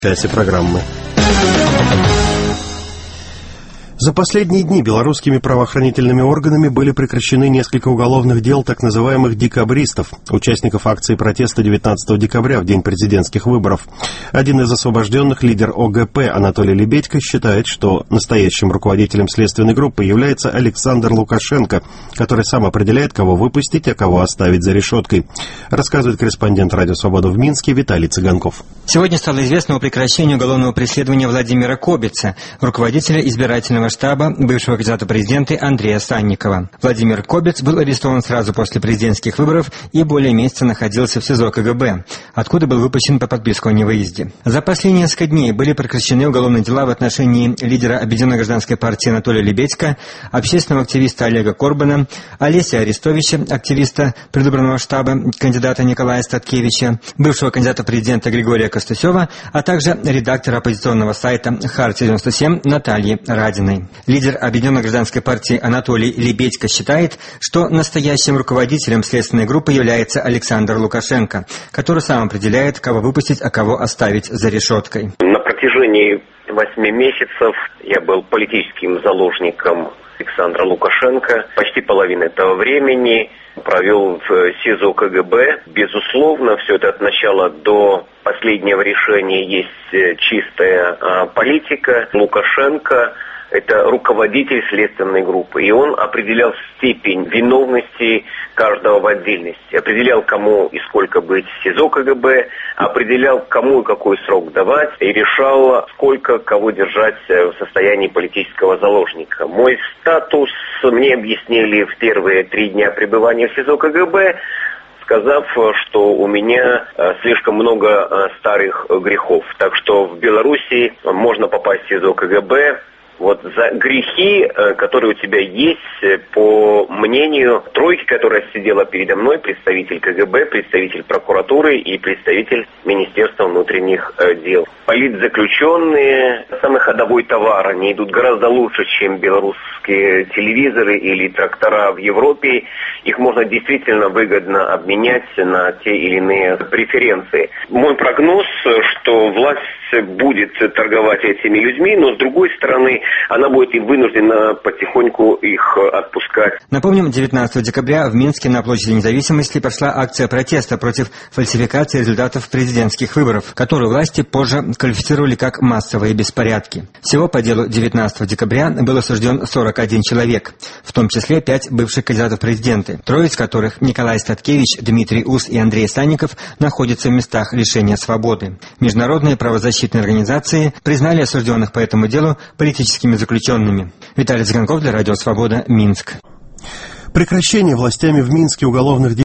Части программы. За последние дни белорусскими правоохранительными органами были прекращены несколько уголовных дел так называемых декабристов, участников акции протеста 19 декабря в день президентских выборов. Один из освобожденных, лидер ОГП Анатолий Лебедько, считает, что настоящим руководителем следственной группы является Александр Лукашенко, который сам определяет, кого выпустить, а кого оставить за решеткой. Рассказывает корреспондент «Радио Свобода» в Минске Виталий Цыганков. Сегодня стало известно о прекращении уголовного преследования Владимира Кобица, руководителя избирательного штаба бывшего кандидата в президенты Андрея Санникова. Владимир Кобиц был арестован сразу после президентских выборов и более месяца находился в СИЗО КГБ, откуда был выпущен по подписку о невыезде. За последние несколько дней были прекращены уголовные дела в отношении лидера Объединенной гражданской партии Анатолия Лебедько, общественного активиста Олега Корбана, Олеся Арестовича, активиста предвыборного штаба кандидата Николая Статкевича, бывшего кандидата в президента Григория Костусева, а также редактора оппозиционного сайта «Хартия-97» Натальи Радиной. Лидер Объединенной гражданской партии Анатолий Лебедько считает, что настоящим руководителем следственной группы является Александр Лукашенко, который сам определяет, кого выпустить, а кого оставить за решеткой. На протяжении 8 месяцев я был политическим заложником Александра Лукашенко. Почти половину этого времени провел в СИЗО КГБ. Безусловно, все это от начала до последнего решения есть чистая политика. Лукашенко – это руководитель следственной группы, и он определял степень виновности каждого в отдельности. Определял, кому и сколько быть в СИЗО КГБ, определял, кому и какой срок давать, и решал, сколько кого держать в состоянии политического заложника. Мой статус мне объяснили в первые 3 дня пребывания в СИЗО КГБ, сказав, что у меня слишком много старых грехов. Так что в Беларуси можно попасть в СИЗО КГБ вот за грехи, которые у тебя есть, по мнению тройки, которая сидела передо мной, представитель КГБ, представитель прокуратуры и представитель Министерства внутренних дел. Политзаключенные, самый ходовой товар, они идут гораздо лучше, чем белорусские телевизоры или трактора в Европе. Их можно действительно выгодно обменять на те или иные преференции. Мой прогноз, что власть будет торговать этими людьми, но с другой стороны, она будет и вынуждена потихоньку их отпускать. Напомним, 19 декабря в Минске на площади Независимости прошла акция протеста против фальсификации результатов президентских выборов, которую власти позже квалифицировали как массовые беспорядки. Всего по делу 19 декабря был осужден 41 человек, в том числе 5 бывших кандидатов в президенты, 3 из которых Николай Статкевич, Дмитрий Ус и Андрей Санников находятся в местах лишения свободы. Международные правозащитные организации признали осужденных по этому делу политическими заключенными. Виталий Цыганков для Радио Свобода, Минск. Прекращение властями в Минске уголовных дел